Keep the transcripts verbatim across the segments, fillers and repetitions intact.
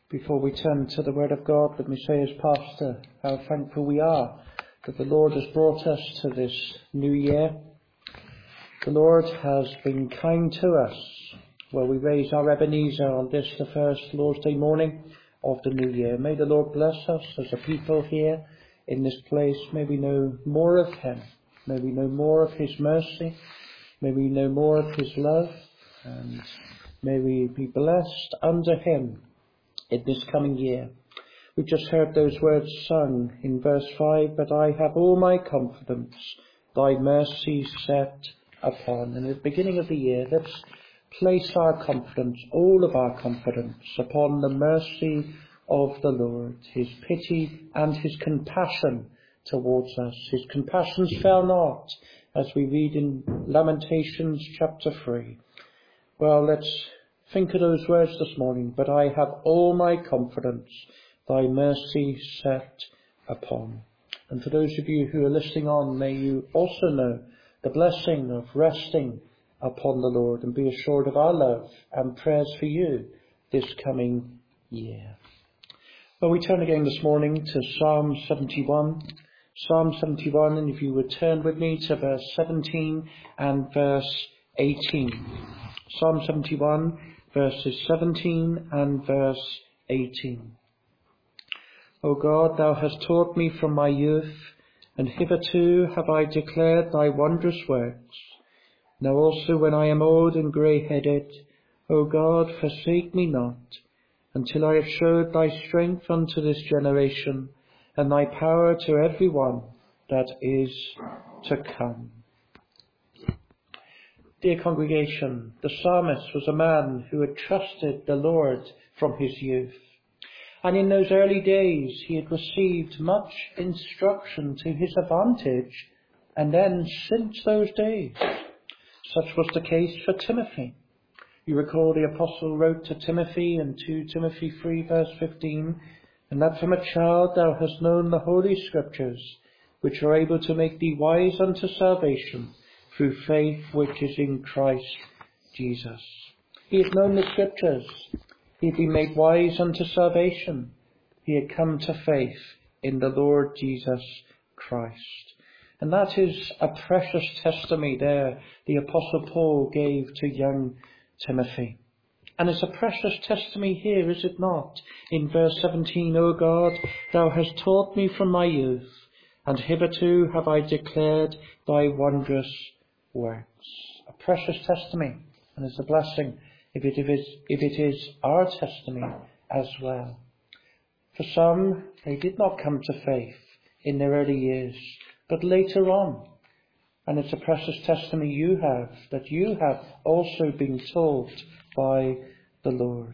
Before we turn to the Word of God, let me say as pastor how thankful we are that the Lord has brought us to this new year. The Lord has been kind to us. Well, we raise our Ebenezer on this, the first Lord's Day morning of the new year. May the Lord bless us as a people here in this place. May we know more of Him. May we know more of His mercy. May we know more of His love. And may we be blessed under Him in this coming year. We just heard those words sung in verse five, but I have all my confidence, thy mercy set upon. And at the beginning of the year, let's place our confidence, all of our confidence, upon the mercy of the Lord, His pity and His compassion towards us. His compassions fail not, as we read in Lamentations chapter three. Well, let's think of those words this morning. But I have all my confidence, thy mercy set upon. And for those of you who are listening on, may you also know the blessing of resting upon the Lord and be assured of our love and prayers for you this coming year. Well, we turn again this morning to Psalm seventy-one. Psalm seventy-one, and if you would turn with me to verse seventeen and verse eighteen. Psalm seventy-one, verses seventeen and verse eighteen. O God, thou hast taught me from my youth, and hitherto have I declared thy wondrous works. Now also when I am old and grey-headed, O God, forsake me not, until I have showed thy strength unto this generation, and thy power to every one that is to come. Dear congregation, the psalmist was a man who had trusted the Lord from his youth. And in those early days he had received much instruction to his advantage, and then since those days. Such was the case for Timothy. You recall the apostle wrote to Timothy in Second Timothy three verse fifteen, and that from a child thou hast known the holy scriptures, which are able to make thee wise unto salvation, through faith which is in Christ Jesus. He had known the scriptures. He had been made wise unto salvation. He had come to faith in the Lord Jesus Christ. And that is a precious testimony there the Apostle Paul gave to young Timothy. And it's a precious testimony here, is it not? In verse seventeen, O God, thou hast taught me from my youth, and hitherto have I declared thy wondrous works. A precious testimony, and it's a blessing if it is, if it is our testimony as well. For some, they did not come to faith in their early years, but later on. And it's a precious testimony you have, that you have also been taught by the Lord.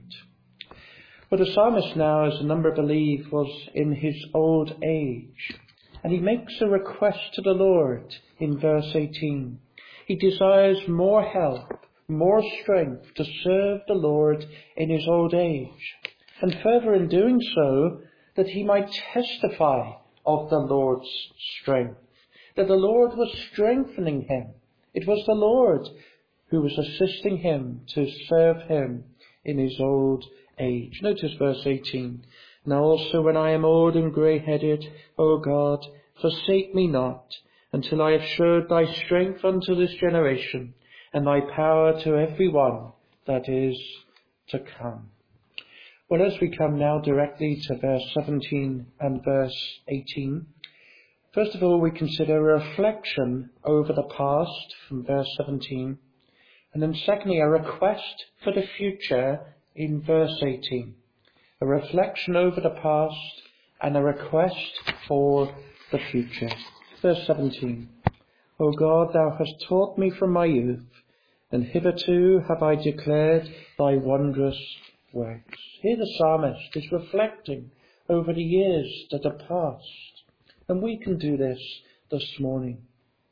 But the psalmist now, as a number believe, was in his old age. And he makes a request to the Lord in verse eighteen. He desires more help, more strength to serve the Lord in his old age. And further in doing so, that he might testify of the Lord's strength. That the Lord was strengthening him. It was the Lord who was assisting him to serve him in his old age. Notice verse eighteen. Now also when I am old and grey-headed, O God, forsake me not, until I have showed thy strength unto this generation, and thy power to every one that is to come. Well, as we come now directly to verse seventeen and verse eighteen, first of all we consider a reflection over the past from verse seventeen, and then secondly a request for the future in verse eighteen. A reflection over the past and a request for the future. Verse seventeen. O God, thou hast taught me from my youth, and hitherto have I declared thy wondrous works. Here the psalmist is reflecting over the years that are past. And we can do this this morning.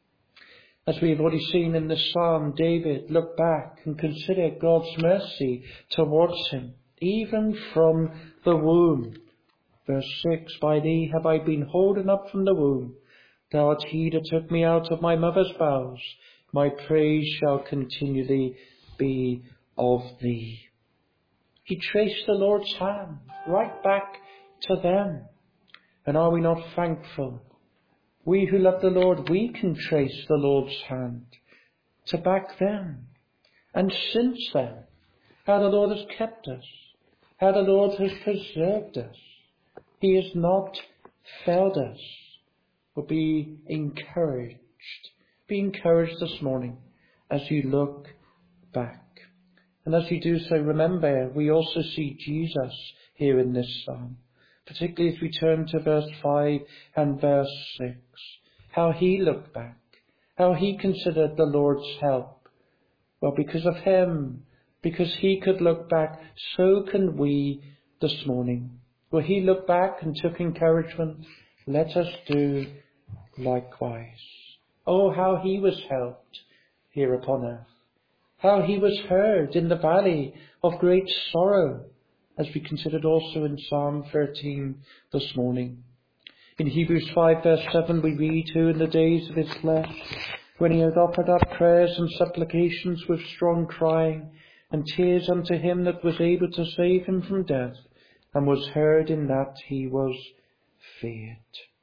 As we have already seen in this psalm, David looked back and considered God's mercy towards him, even from the womb. Verse six, by thee have I been holden up from the womb. Thou art he that took me out of my mother's bowels. My praise shall continually be of thee. He traced the Lord's hand right back to them. And are we not thankful? We who love the Lord, we can trace the Lord's hand to back then. And since then, how the Lord has kept us, how the Lord has preserved us. He has not failed us. But be encouraged. Be encouraged this morning as you look back. And as you do so, remember, we also see Jesus here in this psalm. Particularly as we turn to verse five and verse six. How he looked back. How he considered the Lord's help. Well, because of him, because he could look back, so can we this morning. Will he look back and took encouragement? Let us do likewise. Oh, how he was helped here upon earth. How he was heard in the valley of great sorrow, as we considered also in Psalm thirteen this morning. In Hebrews five verse seven we read, who in the days of his flesh, when he had offered up prayers and supplications with strong crying and tears unto him that was able to save him from death, and was heard in that he was feared.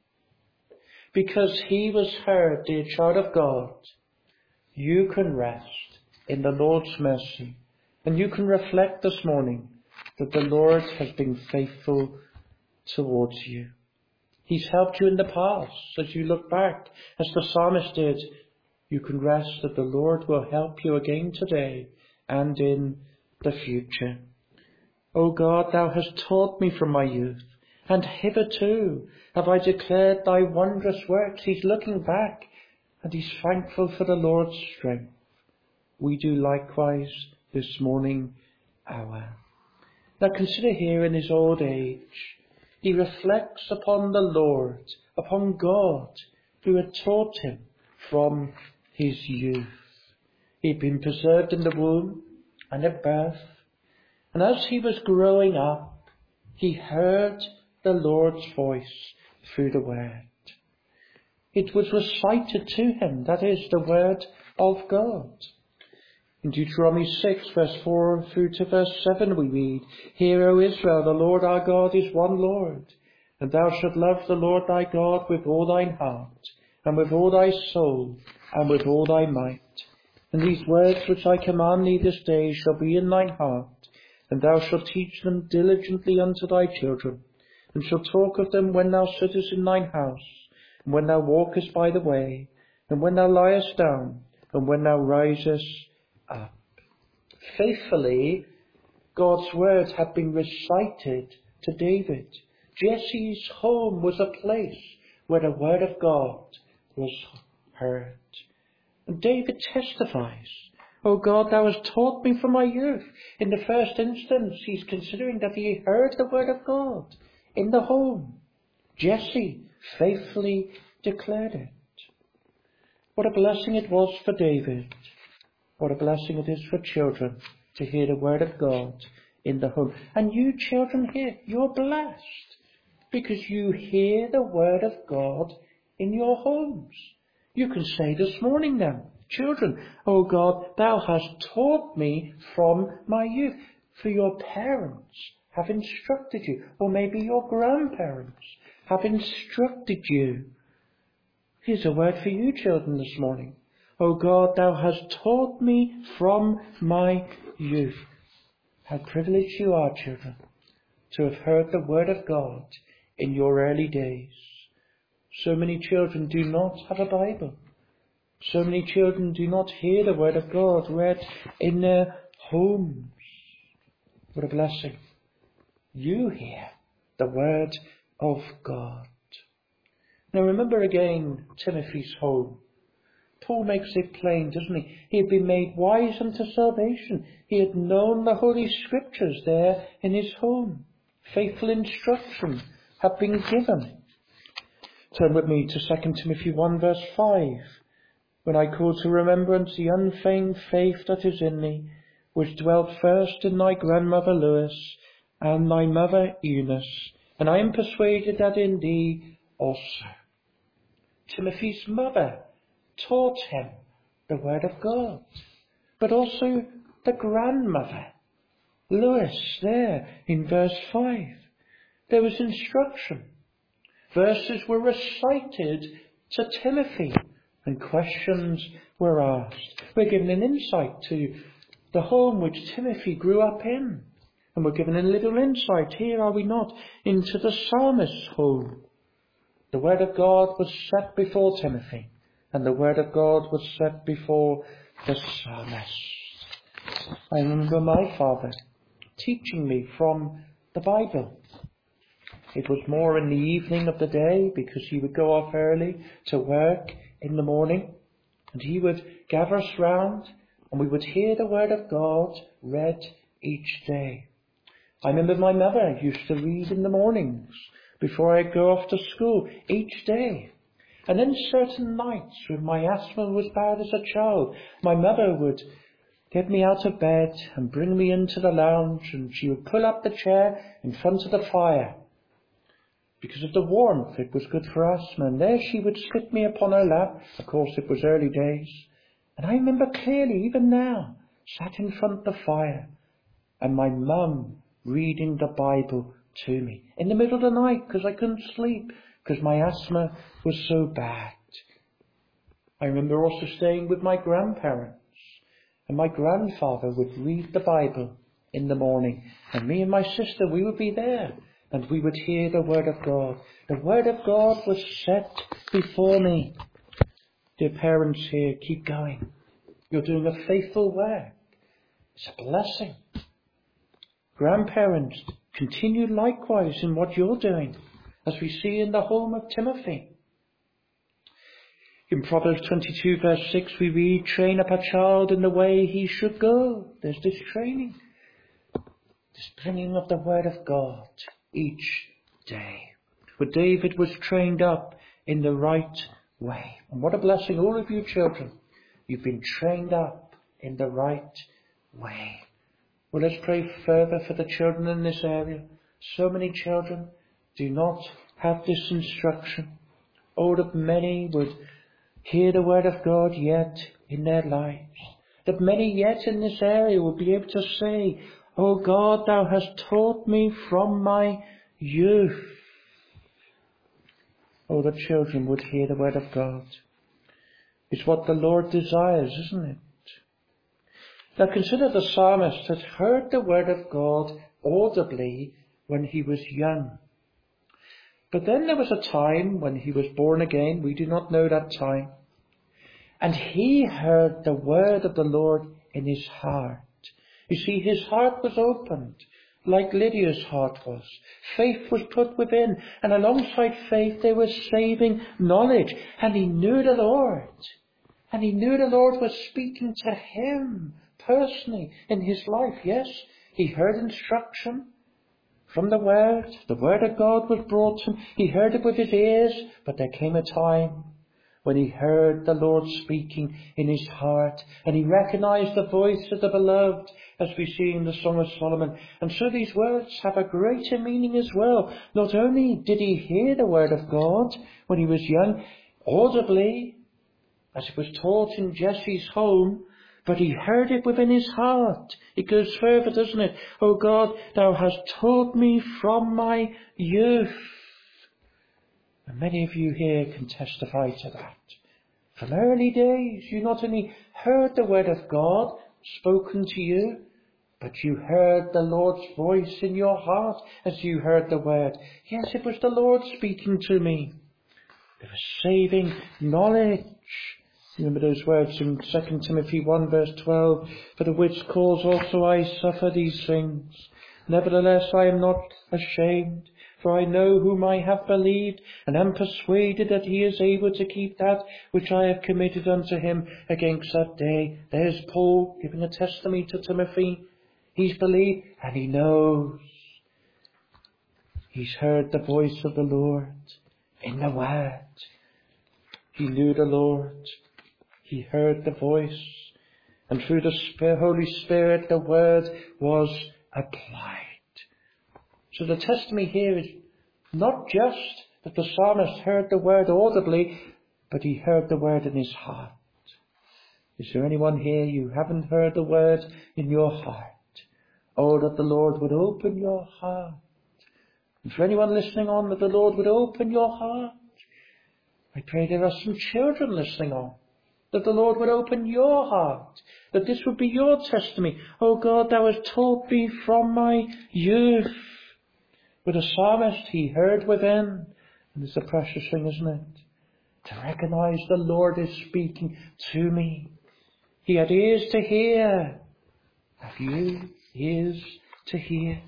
Because he was heard, dear child of God, you can rest in the Lord's mercy, and you can reflect this morning that the Lord has been faithful towards you. He's helped you in the past. As you look back, as the psalmist did, you can rest that the Lord will help you again today and in the future. O God, thou hast taught me from my youth, and hitherto have I declared thy wondrous works. He's looking back, and he's thankful for the Lord's strength. We do likewise this morning hour. Now consider here in his old age, he reflects upon the Lord, upon God, who had taught him from his youth. He'd been preserved in the womb and at birth, and as he was growing up, he heard the Lord's voice through the word. It was recited to him, that is, the word of God. In Deuteronomy six, verse four through to verse seven we read, Hear, O Israel, the Lord our God is one Lord, and thou shalt love the Lord thy God with all thine heart, and with all thy soul, and with all thy might. And these words which I command thee this day shall be in thine heart, and thou shalt teach them diligently unto thy children, and shalt talk of them when thou sittest in thine house, and when thou walkest by the way, and when thou liest down, and when thou risest up. Faithfully, God's word had been recited to David. Jesse's home was a place where the word of God was heard. And David testifies, O God, thou hast taught me from my youth. In the first instance, he's considering that he heard the word of God in the home. Jesse faithfully declared it. What a blessing it was for David. What a blessing it is for children to hear the word of God in the home. And you children here, you're blessed because you hear the word of God in your homes. You can say this morning then, children, O God, thou hast taught me from my youth. For your parents have instructed you, or maybe your grandparents have instructed you. Here's a word for you children this morning. O God, thou hast taught me from my youth. How privileged you are, children, to have heard the word of God in your early days. So many children do not have a Bible. So many children do not hear the word of God read in their homes. What a blessing. You hear the word of God. Now remember again Timothy's home. Paul makes it plain, doesn't he? He had been made wise unto salvation. He had known the Holy Scriptures there in his home. Faithful instruction had been given. Turn with me to Second Timothy one verse five. When I call to remembrance the unfeigned faith that is in thee, which dwelt first in thy grandmother Lois and thy mother Eunice, and I am persuaded that in thee also. Timothy's mother taught him the word of God, but also the grandmother. Lewis there in verse five. There was instruction. Verses were recited to Timothy and questions were asked. We're given an insight to the home which Timothy grew up in. And we're given a little insight here, are we not, into the psalmist's home. The word of God was set before Timothy, and the word of God was set before the psalmist. I remember my father teaching me from the Bible. It was more in the evening of the day because he would go off early to work in the morning, and he would gather us round and we would hear the word of God read each day. I remember my mother used to read in the mornings before I'd go off to school each day. And then certain nights when my asthma was bad as a child, my mother would get me out of bed and bring me into the lounge, and she would pull up the chair in front of the fire. Because of the warmth, it was good for asthma. And there she would slip me upon her lap. Of course, it was early days. And I remember clearly, even now, sat in front of the fire, and my mum reading the Bible to me in the middle of the night because I couldn't sleep because my asthma was so bad. I remember also staying with my grandparents, and my grandfather would read the Bible in the morning, and me and my sister, we would be there and we would hear the word of God. The word of God was set before me. Dear parents here, keep going. You're doing a faithful work. It's a blessing. Grandparents, continue likewise in what you're doing, as we see in the home of Timothy. In Proverbs twenty-two verse six we read, train up a child in the way he should go. There's this training, this bringing of the word of God each day. For David was trained up in the right way. And what a blessing, all of you children. You've been trained up in the right way. Well, let's pray further for the children in this area. So many children do not have this instruction. Oh, that many would hear the word of God yet in their lives. That many yet in this area would be able to say, oh God, thou hast taught me from my youth. Oh, the children would hear the word of God. It's what the Lord desires, isn't it? Now consider the psalmist had heard the word of God audibly when he was young. But then there was a time when he was born again. We do not know that time. And he heard the word of the Lord in his heart. You see, his heart was opened, like Lydia's heart was. Faith was put within, and alongside faith there was saving knowledge. And he knew the Lord. And he knew the Lord was speaking to him personally in his life. Yes, he heard instruction from the word. The word of God was brought to him. He heard it with his ears, but there came a time when he heard the Lord speaking in his heart, and he recognized the voice of the beloved, as we see in the Song of Solomon. And so these words have a greater meaning as well. Not only did he hear the word of God when he was young, audibly, as it was taught in Jesse's home, but he heard it within his heart. It goes further, doesn't it? Oh God, thou hast taught me from my youth. And many of you here can testify to that. From early days, you not only heard the word of God spoken to you, but you heard the Lord's voice in your heart as you heard the word. Yes, it was the Lord speaking to me. There was saving knowledge. Remember those words in Second Timothy one verse twelve, for the which cause also I suffer these things. Nevertheless I am not ashamed, for I know whom I have believed, and am persuaded that he is able to keep that which I have committed unto him against that day. There's Paul giving a testimony to Timothy. He's believed and he knows. He's heard the voice of the Lord in the word. He knew the Lord. He heard the voice, and through the Holy Spirit the word was applied. So the testimony here is not just that the psalmist heard the word audibly, but he heard the word in his heart. Is there anyone here you haven't heard the word in your heart? Oh, that the Lord would open your heart. And for anyone listening on, that the Lord would open your heart. I pray there are some children listening on, that the Lord would open your heart, that this would be your testimony. Oh God, thou hast taught me from my youth. With a psalmist, he heard within, and it's a precious thing, isn't it? To recognize the Lord is speaking to me. He had ears to hear. Have you ears to hear?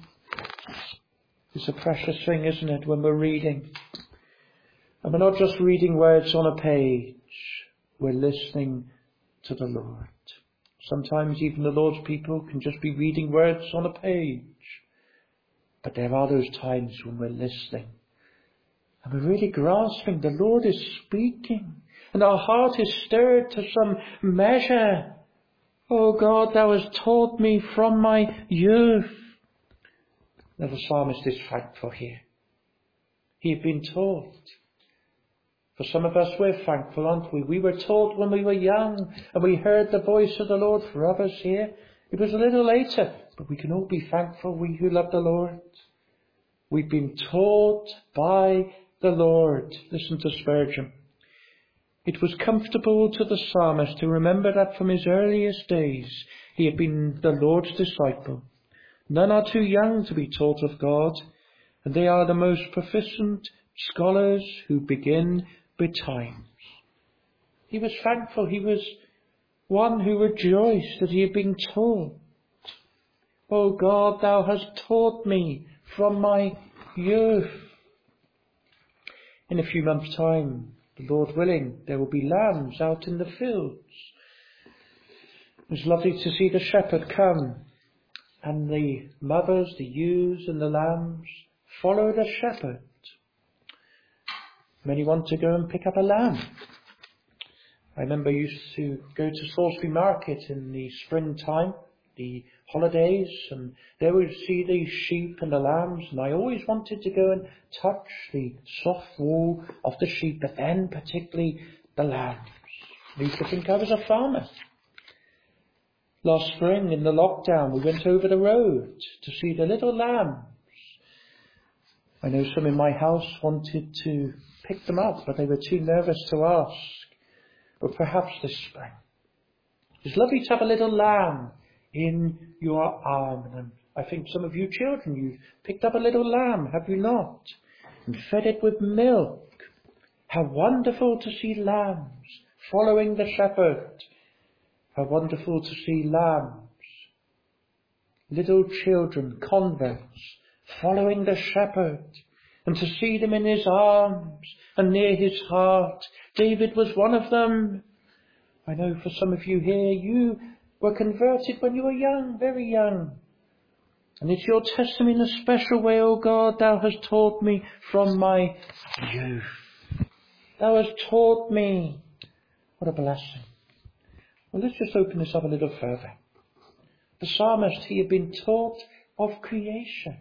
It's a precious thing, isn't it, when we're reading. And we're not just reading words on a page. We're listening to the Lord. Sometimes even the Lord's people can just be reading words on a page. But there are those times when we're listening. And we're really grasping the Lord is speaking. And our heart is stirred to some measure. Oh God, thou hast taught me from my youth. Now the psalmist is thankful here. He'd been taught. For some of us, we're thankful, aren't we? We were taught when we were young, and we heard the voice of the Lord. For others here, it was a little later, but we can all be thankful, we who love the Lord. We've been taught by the Lord. Listen to Spurgeon. It was comfortable to the psalmist to remember that from his earliest days he had been the Lord's disciple. None are too young to be taught of God, and they are the most proficient scholars who begin betimes. He was thankful. He was one who rejoiced that he had been taught. O God, thou hast taught me from my youth. In a few months' time, the Lord willing, there will be lambs out in the fields. It's lovely to see the shepherd come, and the mothers, the ewes and the lambs follow the shepherd. Many want to go and pick up a lamb. I remember I used to go to Salisbury Market in the springtime, the holidays, and there we would see the sheep and the lambs, and I always wanted to go and touch the soft wool of the sheep, but then particularly the lambs. I used to think I was a farmer. Last spring in the lockdown we went over the road to see the little lambs. I know some in my house wanted to pick them up, but they were too nervous to ask. But perhaps this spring. It's lovely to have a little lamb in your arm. And I think some of you children, you've picked up a little lamb, have you not? And fed it with milk. How wonderful to see lambs following the shepherd. How wonderful to see lambs, little children, converts, following the shepherd, and to see them in his arms and near his heart. David was one of them. I know for some of you here, you were converted when you were young, very young. And it's your testimony in a special way, O God, thou hast taught me from my youth. Thou hast taught me. What a blessing. Well, let's just open this up a little further. The psalmist, he had been taught of creation.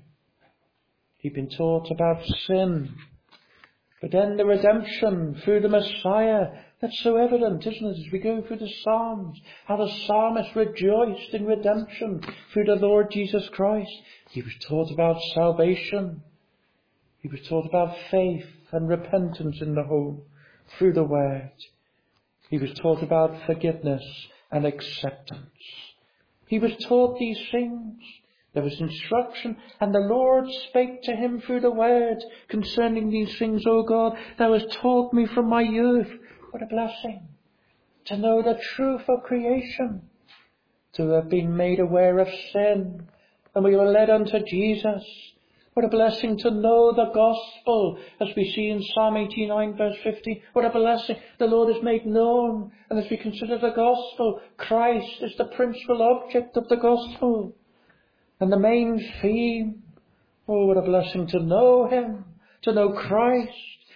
He'd been taught about sin. But then the redemption through the Messiah, that's so evident, isn't it, as we go through the Psalms, how the psalmist rejoiced in redemption through the Lord Jesus Christ. He was taught about salvation. He was taught about faith and repentance in the home through the Word. He was taught about forgiveness and acceptance. He was taught these things. There was instruction, and the Lord spake to him through the Word concerning these things. O God, thou hast taught me from my youth. What a blessing to know the truth of creation, to have been made aware of sin, and we were led unto Jesus. What a blessing to know the gospel, as we see in Psalm eighty-nine verse fifty. What a blessing the Lord has made known. And as we consider the gospel, Christ is the principal object of the gospel and the main theme. Oh, what a blessing to know him, to know Christ,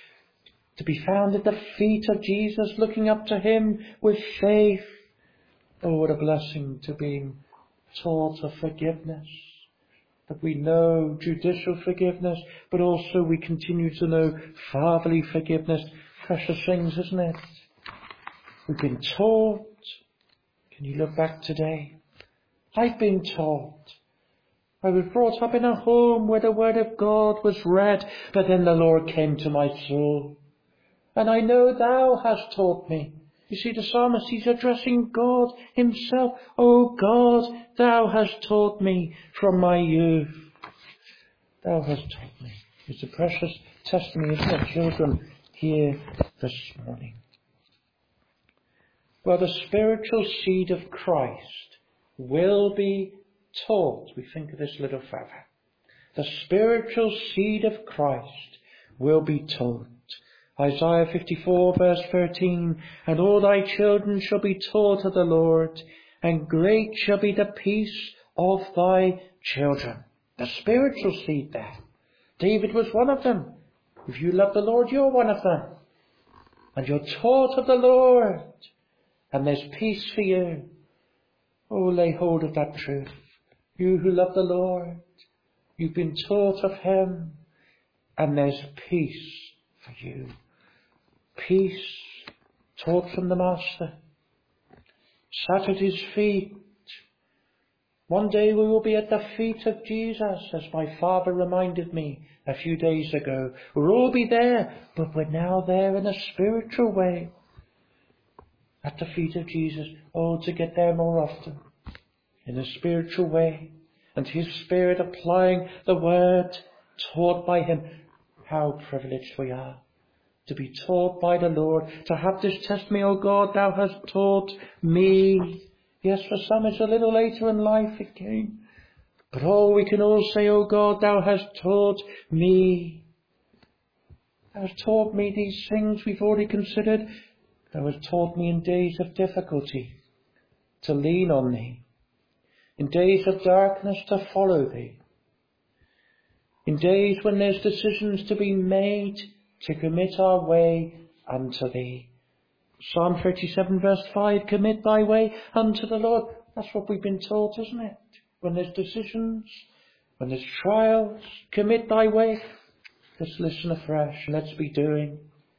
to be found at the feet of Jesus, looking up to him with faith. Oh, what a blessing to be taught of forgiveness, that we know judicial forgiveness, but also we continue to know fatherly forgiveness. Precious things, isn't it? We've been taught. Can you look back today? I've been taught I was brought up in a home where the word of God was read, but then the Lord came to my soul. And I know thou hast taught me. You see, the psalmist, he's addressing God himself. Oh God, thou hast taught me from my youth. Thou hast taught me. It's a precious testimony of our children here this morning. Well, the spiritual seed of Christ will be taught. We think of this little further. The spiritual seed of Christ will be taught. Isaiah fifty-four verse thirteen, and all thy children shall be taught of the Lord, and great shall be the peace of thy children. The spiritual seed there. David was one of them. If you love the Lord, you're one of them. And you're taught of the Lord. And there's peace for you. Oh, lay hold of that truth. You who love the Lord, you've been taught of Him. And there's peace for you. Peace taught from the Master. Sat at His feet. One day we will be at the feet of Jesus, as my father reminded me a few days ago. We'll all be there, but we're now there in a spiritual way. At the feet of Jesus. Oh, to get there more often. In a spiritual way. And His Spirit applying the word taught by Him. How privileged we are to be taught by the Lord. To have this testimony, oh God, thou hast taught me. Yes, for some it's a little later in life it came. But oh, we can all say, oh God, thou hast taught me. Thou hast taught me these things we've already considered. Thou hast taught me in days of difficulty to lean on Thee. In days of darkness to follow Thee. In days when there's decisions to be made to commit our way unto Thee. Psalm thirty-seven verse five, commit thy way unto the Lord. That's what we've been taught, isn't it? When there's decisions, when there's trials, commit thy way. Let's listen afresh. Let's be doing.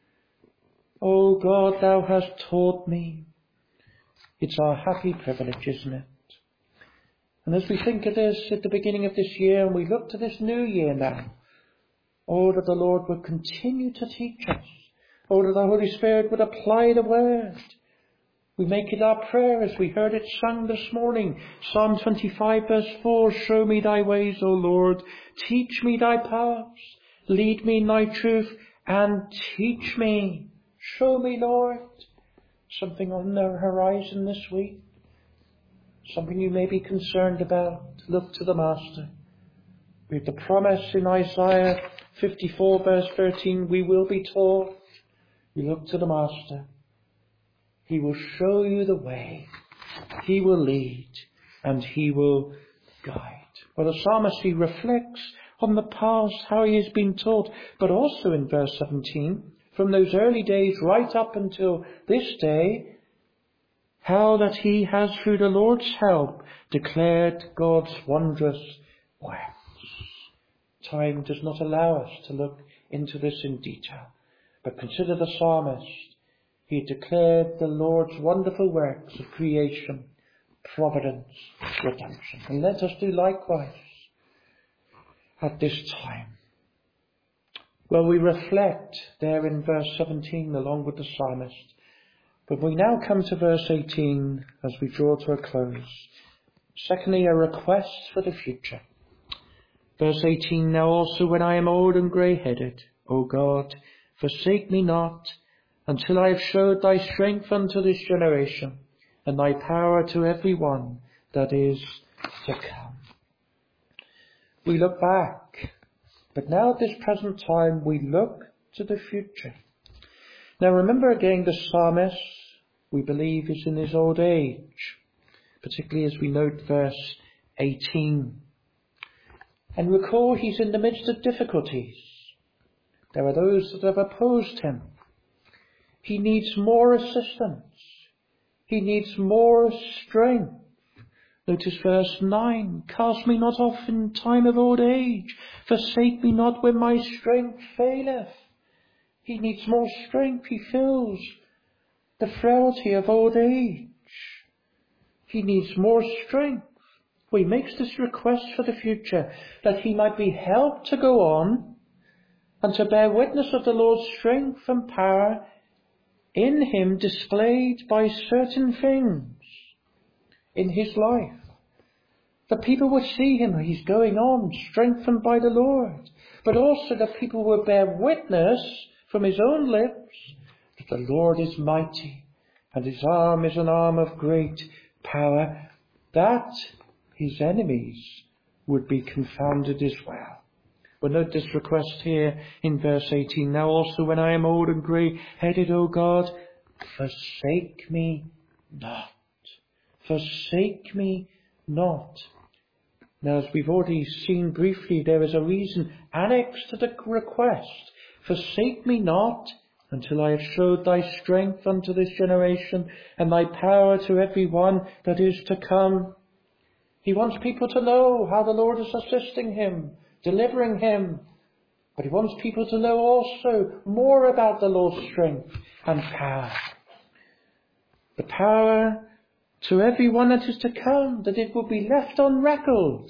Oh God, thou hast taught me. It's our happy privilege, isn't it? And as we think of this at the beginning of this year, and we look to this new year now, oh, that the Lord would continue to teach us. Oh, that the Holy Spirit would apply the word. We make it our prayer as we heard it sung this morning. Psalm twenty-five verse four, show me thy ways, O Lord. Teach me thy paths. Lead me in thy truth and teach me. Show me, Lord, something on the horizon this week. Something you may be concerned about. Look to the Master. We have the promise in Isaiah fifty-four verse thirteen, we will be taught. You look to the Master. He will show you the way. He will lead and He will guide. Well, the psalmist, he reflects on the past, how he has been taught, but also in verse seventeen, from those early days right up until this day, how that he has through the Lord's help declared God's wondrous works. Time does not allow us to look into this in detail. But consider the psalmist. He declared the Lord's wonderful works of creation, providence, redemption. And let us do likewise at this time. Well, we reflect there in verse seventeen along with the psalmist. But we now come to verse eighteen as we draw to a close. Secondly, a request for the future. Verse eighteen, now also when I am old and grey-headed, O God, forsake me not, until I have showed thy strength unto this generation, and thy power to every one that is to come. We look back, but now at this present time we look to the future. Now remember again, the psalmist, we believe, is in his old age, particularly as we note verse eighteen. And recall, he's in the midst of difficulties. There are those that have opposed him. He needs more assistance. He needs more strength. Notice verse nine. Cast me not off in time of old age. Forsake me not when my strength faileth. He needs more strength. He feels the frailty of old age. He needs more strength. Well, he makes this request for the future, that he might be helped to go on and to bear witness of the Lord's strength and power in him displayed by certain things in his life. The people would see him, he's going on, strengthened by the Lord. But also the people would bear witness from his own lips that the Lord is mighty and his arm is an arm of great power, that his enemies would be confounded as well. Well, note this request here in verse eighteen. Now also when I am old and grey-headed, O God, forsake me not. Forsake me not. Now, as we've already seen briefly, there is a reason annexed to the request. Forsake me not until I have showed thy strength unto this generation and thy power to every one that is to come. He wants people to know how the Lord is assisting him, delivering him. But he wants people to know also more about the Lord's strength and power. The power to every one that is to come, that it will be left on record.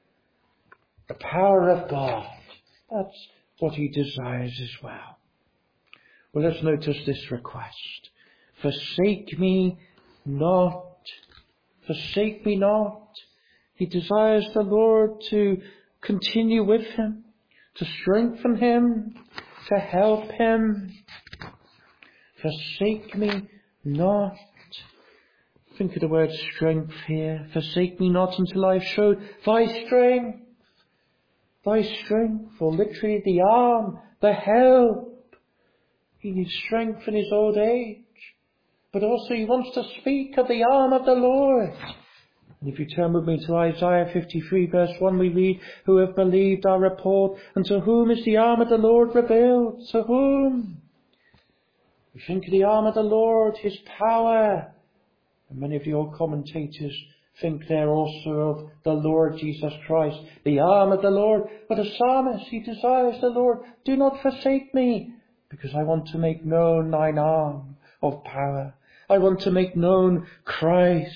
The power of God. That's what he desires as well. Well, let's notice this request. Forsake me not. Forsake me not. He desires the Lord to continue with him, to strengthen him, to help him. Forsake me not. Think of the word strength here. Forsake me not until I have showed thy strength. Thy strength, or literally the arm, the help. He needs strength in his old age. But also he wants to speak of the arm of the Lord. And if you turn with me to Isaiah fifty-three verse one, we read, who have believed our report, and to whom is the arm of the Lord revealed? To whom? We think of the arm of the Lord, his power. And many of the old commentators think there also of the Lord Jesus Christ, the arm of the Lord. But the psalmist, he desires the Lord, do not forsake me, because I want to make known thine arm of power. I want to make known Christ.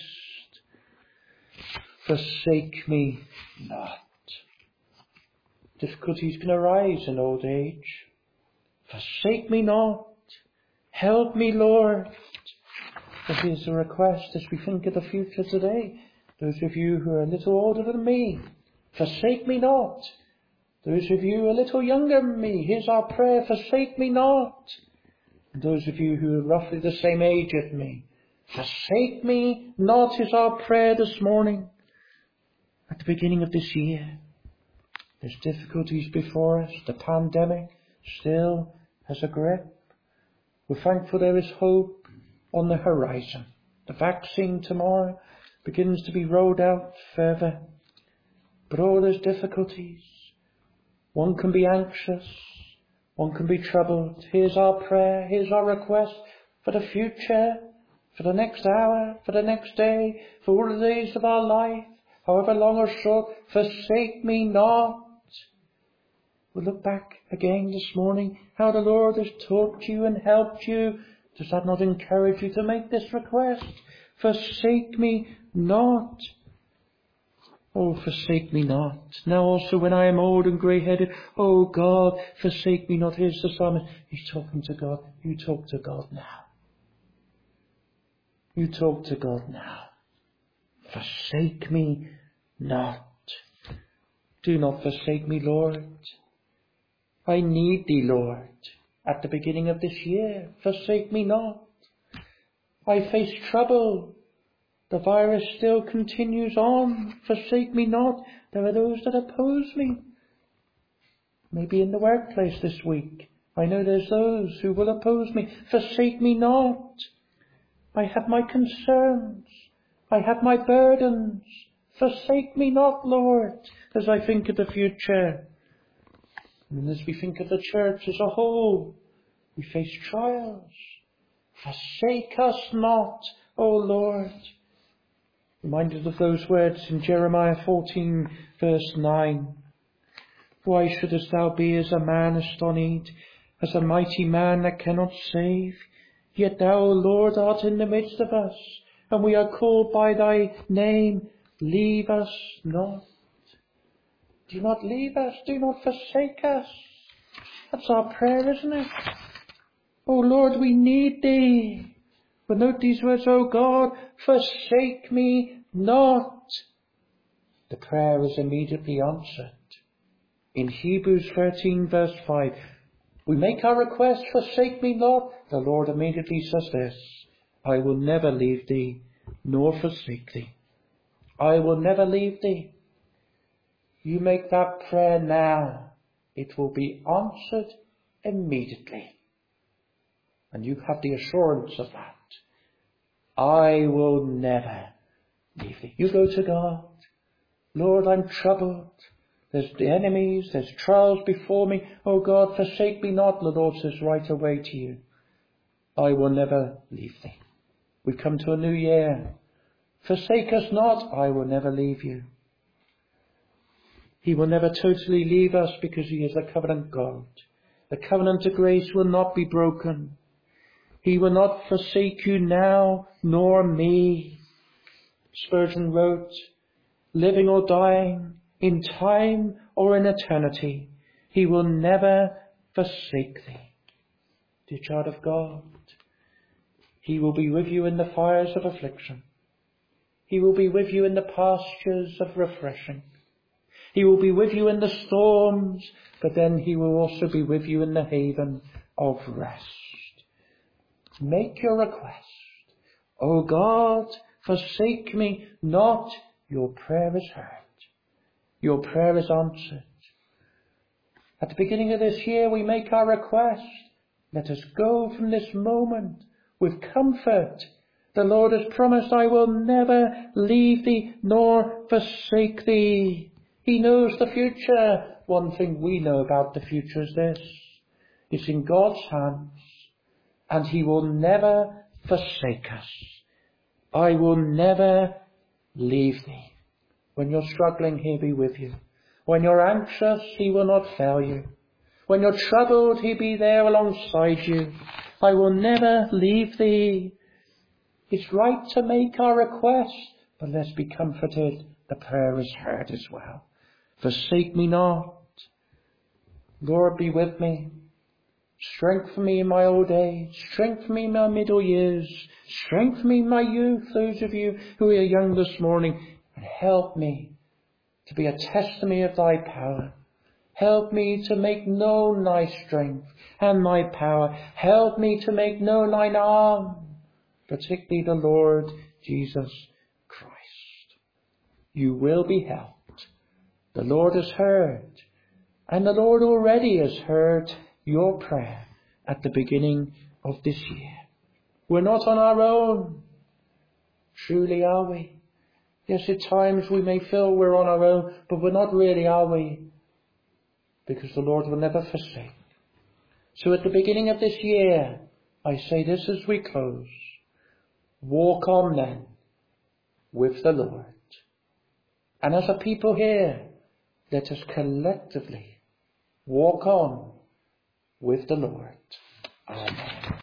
Forsake me not. Difficulties can arise in old age. Forsake me not. Help me, Lord. But here's a request as we think of the future today. Those of you who are a little older than me, forsake me not. Those of you a little younger than me, here's our prayer, forsake me not. And those of you who are roughly the same age as me, forsake me not is our prayer this morning. At the beginning of this year, there's difficulties before us. The pandemic still has a grip. We're thankful there is hope on the horizon. The vaccine tomorrow begins to be rolled out further. But all those difficulties, one can be anxious, one can be troubled. Here's our prayer, here's our request for the future, for the next hour, for the next day, for all the days of our life, however long or short. Forsake me not. We'll look back again this morning, how the Lord has taught you and helped you. Does that not encourage you to make this request? Forsake me not. Oh, forsake me not. Now also when I am old and grey-headed, oh God, forsake me not. Here's the psalmist. He's talking to God. You talk to God now. You talk to God now. Forsake me not. Do not forsake me, Lord. I need thee, Lord. At the beginning of this year, forsake me not. I face trouble. The virus still continues on. Forsake me not. There are those that oppose me. Maybe in the workplace this week, I know there's those who will oppose me. Forsake me not. I have my concerns. I have my burdens. Forsake me not, Lord, as I think of the future. And as we think of the church as a whole, we face trials. Forsake us not, O Lord. Reminded of those words in Jeremiah fourteen verse nine. Why shouldest thou be as a man astonied, as a mighty man that cannot save? Yet thou, O Lord, art in the midst of us, and we are called by thy name. leave us not. Do not leave us. Do not forsake us. That's our prayer, isn't it? Oh Lord, we need thee. But note these words, oh God, forsake me not. The prayer is immediately answered. In Hebrews thirteen verse five, we make our request, forsake me not. The Lord immediately says this, I will never leave thee, nor forsake thee. I will never leave thee. You make that prayer now. It will be answered immediately. And you have the assurance of that. I will never leave thee. You go to God. Lord, I'm troubled. There's the enemies, there's trials before me. Oh God, forsake me not. The Lord says right away to you, I will never leave thee. We've come to a new year. Forsake us not. I will never leave you. He will never totally leave us because he is a covenant God. The covenant of grace will not be broken. He will not forsake you now, nor me. Spurgeon wrote, living or dying, in time or in eternity, he will never forsake thee. Dear child of God, he will be with you in the fires of affliction. He will be with you in the pastures of refreshing. He will be with you in the storms, but then he will also be with you in the haven of rest. Make your request. O God, forsake me not. Your prayer is heard. Your prayer is answered. At the beginning of this year, we make our request. Let us go from this moment with comfort. The Lord has promised, I will never leave thee nor forsake thee. He knows the future. One thing we know about the future is this. It's in God's hands, and he will never forsake us. I will never leave thee. When you're struggling, he'll be with you. When you're anxious, he will not fail you. When you're troubled, he'll be there alongside you. I will never leave thee. It's right to make our request, but let's be comforted. The prayer is heard as well. Forsake me not. Lord, be with me. Strengthen me in my old age. Strengthen me in my middle years. Strengthen me in my youth, those of you who are young this morning. And help me to be a testimony of thy power. Help me to make known thy strength and thy power. Help me to make known thine arm, particularly the Lord Jesus Christ. You will be helped. The Lord has heard, and the Lord already has heard your prayer at the beginning of this year. We're not on our own. Truly, are we? Yes, at times we may feel we're on our own, but we're not really, are we? Because the Lord will never forsake. So at the beginning of this year, I say this as we close. Walk on then with the Lord. And as a people here, let us collectively walk on with the Lord. Amen.